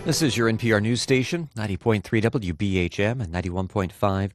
This is your NPR news station, 90.3 WBHM and 91.5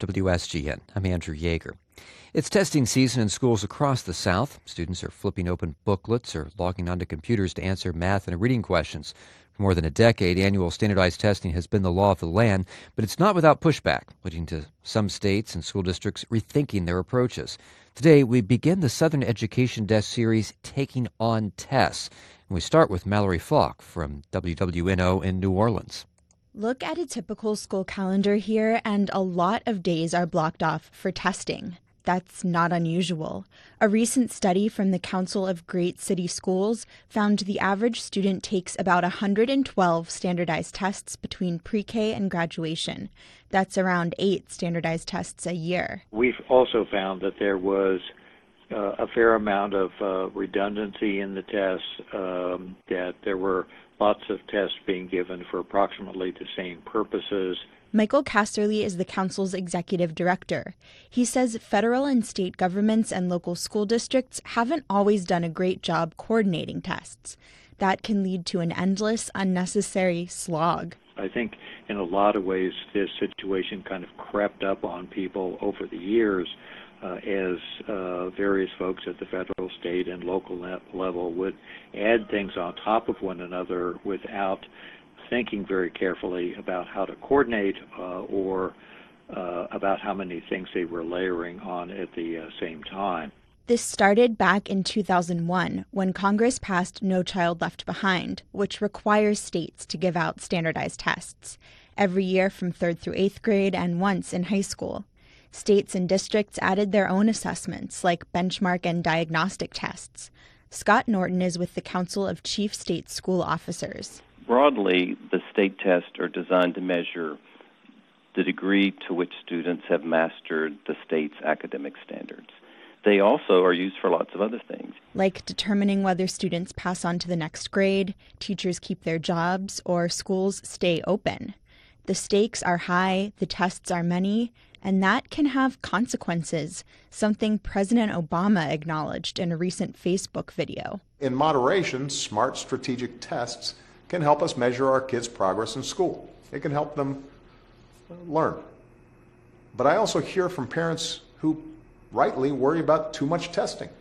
WSGN. I'm Andrew Yeager. It's testing season in schools across the South. Students are flipping open booklets or logging onto computers to answer math and reading questions. For more than a decade, annual standardized testing has been the law of the land, but it's not without pushback, leading to some states and school districts rethinking their approaches. Today, we begin the Southern Education Desk series, Taking on Tests. And we start with Mallory Falk from WWNO in New Orleans. Look at a typical school calendar here, and a lot of days are blocked off for testing. That's not unusual. A recent study from the Council of Great City Schools found the average student takes about 112 standardized tests between pre-K and graduation. That's around 8 standardized tests a year. We've also found that there was a fair amount of redundancy in the tests, that there were lots of tests being given for approximately the same purposes. Michael Casserly is the council's executive director. He says federal and state governments and local school districts haven't always done a great job coordinating tests. That can lead to an endless, unnecessary slog. I think in a lot of ways this situation kind of crept up on people over the years as various folks at the federal, state, and local level would add things on top of one another without thinking very carefully about how to coordinate or about how many things they were layering on at the same time. This started back in 2001 when Congress passed No Child Left Behind, which requires states to give out standardized tests every year from 3rd through 8th grade and once in high school. States and districts added their own assessments, like benchmark and diagnostic tests. Scott Norton is with the Council of Chief State School Officers. Broadly, the state tests are designed to measure the degree to which students have mastered the state's academic standards. They also are used for lots of other things, like determining whether students pass on to the next grade, teachers keep their jobs, or schools stay open. The stakes are high, the tests are many, and that can have consequences, something President Obama acknowledged in a recent Facebook video. In moderation, smart strategic tests can help us measure our kids' progress in school. It can help them learn. But I also hear from parents who rightly worry about too much testing,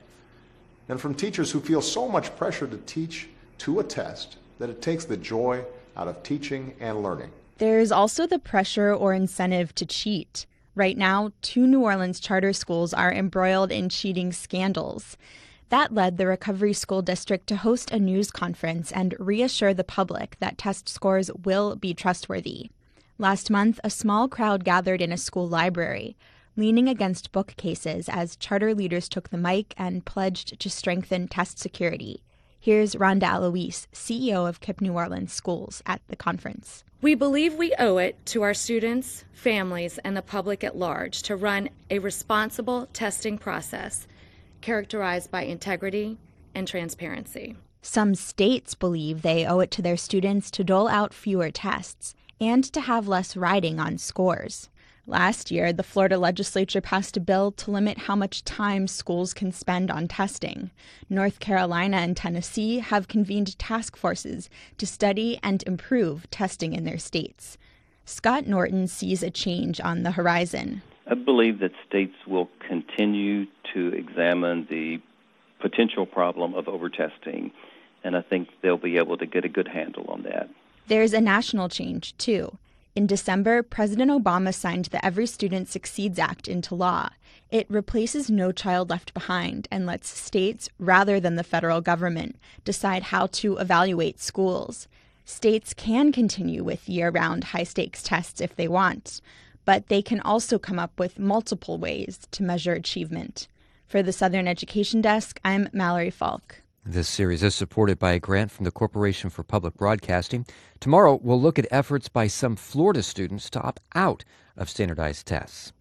and from teachers who feel so much pressure to teach to a test that it takes the joy out of teaching and learning. There's also the pressure or incentive to cheat. Right now, 2 New Orleans charter schools are embroiled in cheating scandals. That led the Recovery School District to host a news conference and reassure the public that test scores will be trustworthy. Last month, a small crowd gathered in a school library, leaning against bookcases as charter leaders took the mic and pledged to strengthen test security. Here's Rhonda Alois, CEO of KIPP New Orleans Schools, at the conference. We believe we owe it to our students, families, and the public at large to run a responsible testing process characterized by integrity and transparency. Some states believe they owe it to their students to dole out fewer tests and to have less riding on scores. Last year, the Florida legislature passed a bill to limit how much time schools can spend on testing. North Carolina and Tennessee have convened task forces to study and improve testing in their states. Scott Norton sees a change on the horizon. I believe that states will continue to examine the potential problem of overtesting, and I think they'll be able to get a good handle on that. There's a national change, too. In December, President Obama signed the Every Student Succeeds Act into law. It replaces No Child Left Behind and lets states, rather than the federal government, decide how to evaluate schools. States can continue with year-round high-stakes tests if they want, but they can also come up with multiple ways to measure achievement. For the Southern Education Desk, I'm Mallory Falk. This series is supported by a grant from the Corporation for Public Broadcasting. Tomorrow, we'll look at efforts by some Florida students to opt out of standardized tests.